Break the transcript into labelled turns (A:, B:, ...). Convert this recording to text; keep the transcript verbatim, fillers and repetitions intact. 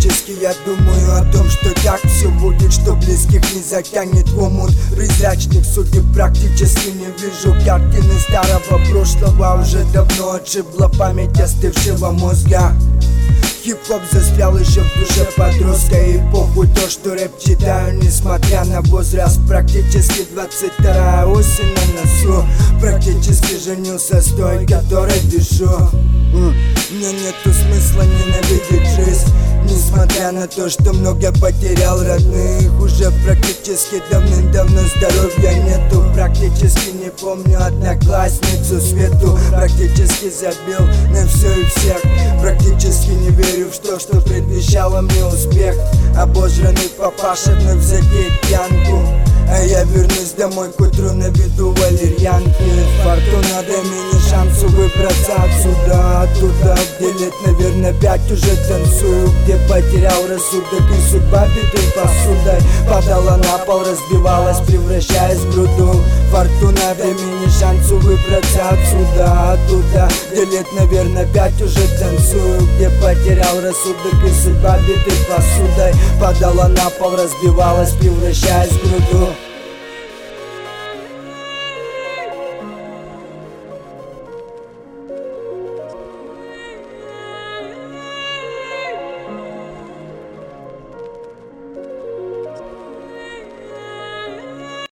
A: Практически я думаю о том, что так все будет, что близких не затянет в омут призрачных судеб. Практически не вижу картины старого прошлого. Уже давно отшибла память остывшего мозга. Хип-хоп застрял еще в душе подростка. И похуй то, что рэп читаю, несмотря на возраст. Практически двадцать вторая осень на носу. Практически женился с той, которой дышу. Мне нету смысла ненавидеть жизнь, несмотря на то, что много потерял родных. Уже практически давным-давно здоровья нету. Практически не помню одноклассницу Свету. Практически забил на все и всех. Практически не верю в то, что предвещало мне успех. Обожранный папаша вновь задеет пьянку, а я вернусь домой к утру на виду валерьянки. Фортуна, дай мне шансу выбраться отсюда, оттуда, где лет, наверное, пять уже танцую, где потерял рассудок и судьба битой посудой падала на пол, разбивалась, превращаясь в груду. Фортуна, дай мне шансу выбраться отсюда, оттуда, где лет, наверное, пять уже танцую, где потерял рассудок и судьба битой посудой падала на пол, разбивалась, превращаясь в груду.